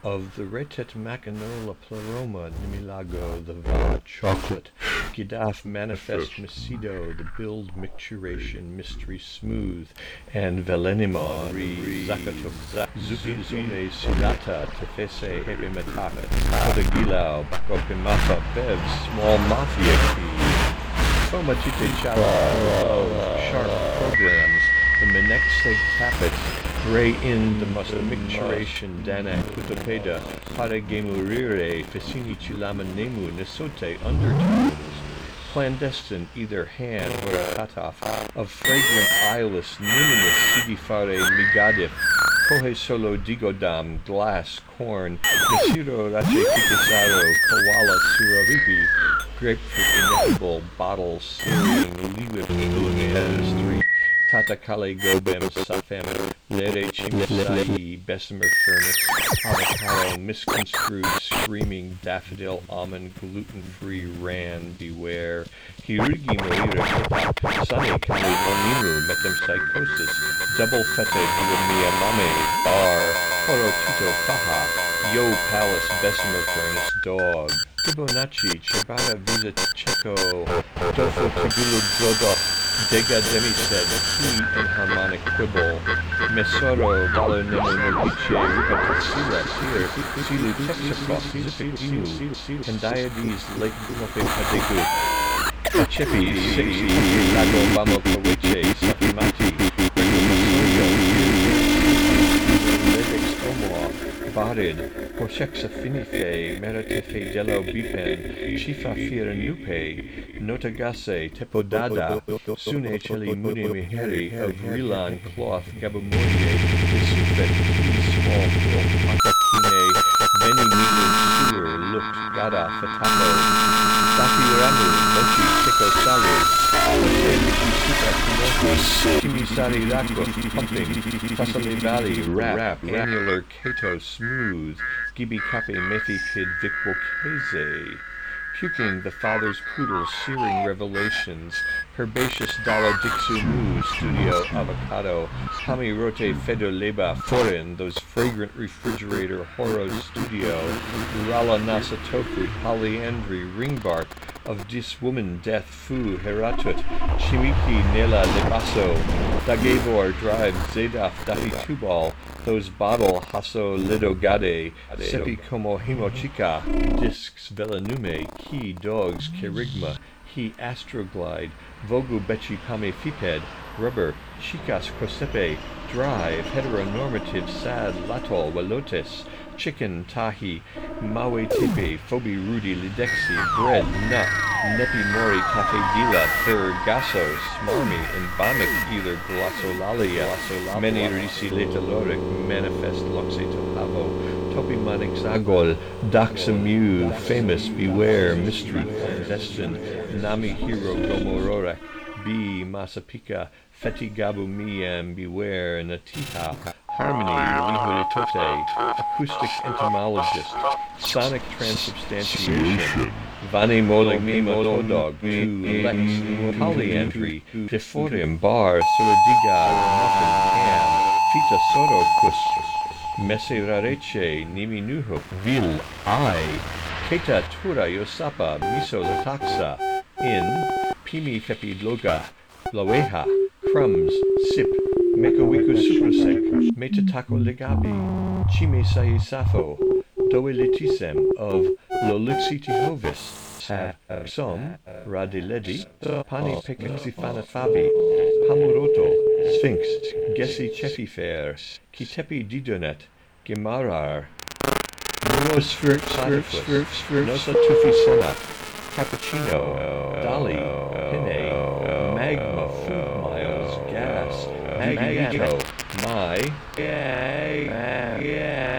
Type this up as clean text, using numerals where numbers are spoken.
of the Retet Macanola Pleroma Nimilago, the Vala Chocolate, Gidaf Manifest Macedo, the Build Micturation Mystery Smooth, and Velenima Re Zakatum, Zuki Zume Silata, Tefese Hebe Metaka, Kodagilao, Bako Pimafa, Bev, Small Mafia Key, Fomatite Chala, Sharp Programs, the Menexeg Tapet, Ray in the Micturation Dana Kutopeda, Para Gemurire, Fessini Chilama Nemu, Nesote Undertones, clandestine either hand or a cutoff, of fragrant eyeless, numinous Sigifare Migadif, Kohe Solo Digodam, Glass, Corn, Nesiro Rache Kikisaro, Koala Suravipi, Grapefruit Ineffable, Bottle, Syrian, Liwip, England, 3, Tatakale Gobem, Safem, Lere Chimisai, Bessemer Furnace, Avocado, Misconstrued, Screaming, Daffodil, Almond, Gluten-Free, Ran, Beware, Hirugi Moira, Sunny, Kali, Onimu, Metempsychosis, Double Fete, Miyamame, Bar, Horo Tito, Faha, Yo Palace, Bessemer Furnace, Dog, Fibonacci, Chibata, Visa, Checo, Dofo, Tigulu, Drogoff, Dega Demisaid, Key and Harmonic Quibble, Mesoro, Valo Nemo Novice, Rupa Tatsila, Seer, Silu Texacoff, Zific Inu, Candiades, Lake Mope Pategu, Pachepi, Sexy, Lago Vamo Kaweche, Safimati, Ledex Omoa, Barid, Porchexa Finife, Meritefe Dello Bipen, Chifa Fira Nupe, Notagase, Tepodada, Sune Cheli Muni Miheri, of Rilan Cloth, Gabumoye, Isufet, Small Hill, Patakine, Veni Milu, Sewer, Looked, Gada, Fatato, Safi Ramu, Mochi, Chico Salu, Timisari Rako, Pumping, Fasale Valley, Rap, Annular, Kato, Smooth, Gibi Kape, Mefi Kid, Vikbokeze, Puking, the Father's Poodle, Searing Revelations, Herbaceous Dalo Dixu Mu, Studio Avocado, Hamirote Fedoleba, Foreign, those fragrant refrigerator Horo Studio, Rala Nasa Tofu, Polyandry, Ringbark, of Dis Woman, Death, Fu, Heratut, Chimiki, Nela, Lebaso, Dagevor, Drive, Zadaf, Dahi Tubal, those Bottle, Haso, Lidogade, Sepi Como Himochika, Discs, Velanume, Key, Dogs, Kerigma, He, Astroglide, Vogu, Bechi, Pame, Fiped, Rubber, Chicas, Crosepe, Drive, Heteronormative, Sad, Latol, Walotes, Chicken, Tahi, Mawe Tepe, Phoebe, Rudy, Lidexi, Bread, Nut, Nepi Mori, Cafe Dila, Gasso, Smarmy, Embamic, either Glossolalia, Many Risi Letaloric, Manifest, Loxato Havo, Topi Manix Agol, Daxamu, Famous, Beware, Mystery, Clandestine, Nami Hero, Gomororek, B, Masapika, Feti Gabu Miyam, Beware, Natiha, Harmony, Lihulitote, Acoustic Entomologist, Sonic Transubstantiation, Vani Moling Mimo Todog, Lex, Polyandry, Tiforium, Bar, Sorodiga, Muffin Cam, Fita Soro Messe Rareche, Nimi Nuho, Vil, I, Keta Tura Yosapa, Miso Lataxa, In, Pimi Fepi Loga, Loeha, Crumbs, Sip, Mekowiku Suprasek, Metatako Legabi, Chime Sai Safo, Doe Letisem of Lolixiti Hovis, Som, Radiledi, Pani Pekexifana Fabi, Pamuroto, Sphinx, Gessi Chefifer, Kitepi Didonet, Gemarar, Neurospheric Cyphus, Nosa Tufi Sena, Cappuccino, Dali, Pine, Magma, Food Miles, Gas, Magneto, My,